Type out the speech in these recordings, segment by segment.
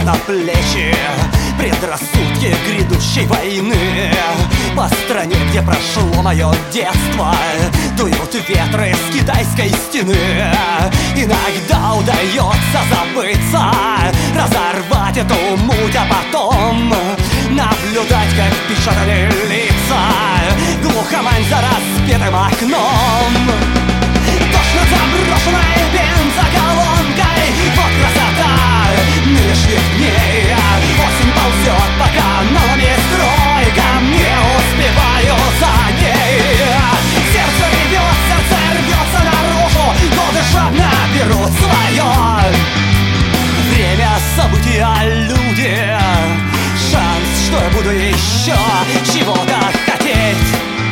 на плечи предрассудки грядущей войны. По стране, где прошло мое детство, дуют ветры с китайской стены. Иногда удается забыться, разорвать эту муть, а потом наблюдать, как печатали лица. Глухомань за разбитым окном, дождь над заброшенной бензоколонкой. Вот красота нынешних дней. Осень ползет по каналам и стройкам, не успеваю за ней. Сердце рвется наружу, годы жадно берут свое. Время, события, люди, шанс, что я буду еще чего-то хотеть.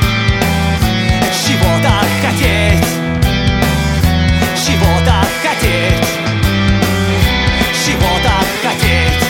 Чего-то хотеть. Чего-то хотеть. Чего-то хотеть.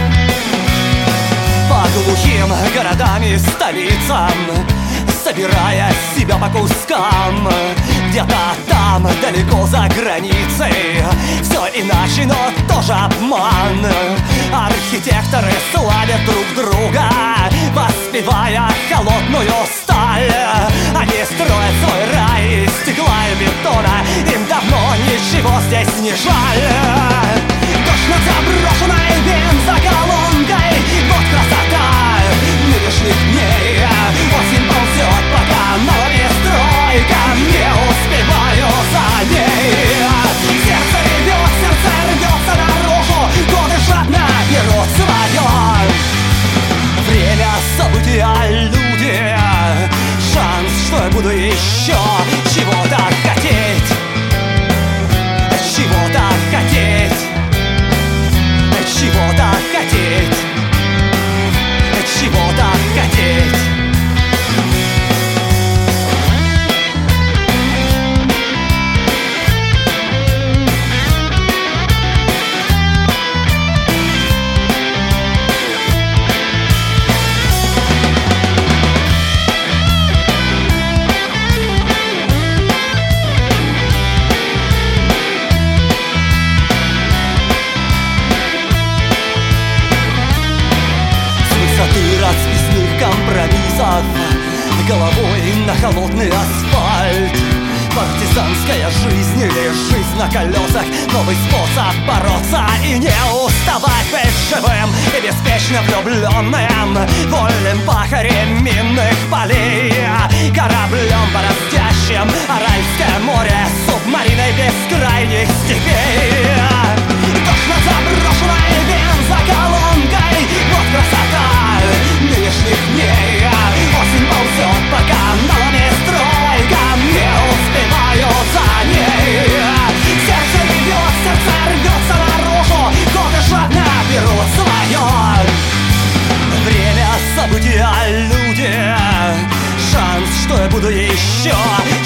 По глухим городам и столицам, собирая себя по кускам, где-то там, далеко за границей, все иначе, но тоже обман. Архитекторы славят друг друга, воспевая холодную сталь. Они строят свой рай из стекла и бетона, им давно ничего здесь не жаль. Дождь над заброшенной бензоколонкой, вот красота нынешних дней. Осень ползет по каналам и стройкам, не успеваю за ней. Сердце рвется наружу, годы жадно берут свое. Время, события, люди, шанс, что я буду еще чего-то хотеть. Чего-то хотеть. Чего-то хотеть. Чего-то хотеть. Расписных компромиссов, головой на холодный асфальт. Партизанская жизнь или жизнь на колесах, новый способ бороться и не уставать. Быть живым и беспечно влюбленным, вольным пахарем минных полей, кораблем бороздящим Аральское море, субмариной бескрайних степей. Дождь над заброшенной бензоколонкой, вот красота нынешних дней. Осень ползет по каналам и стройкам, не успеваю за ней. Сердце рвется наружу, годы жадно берут свое. Время, события, люди, шанс, что я буду еще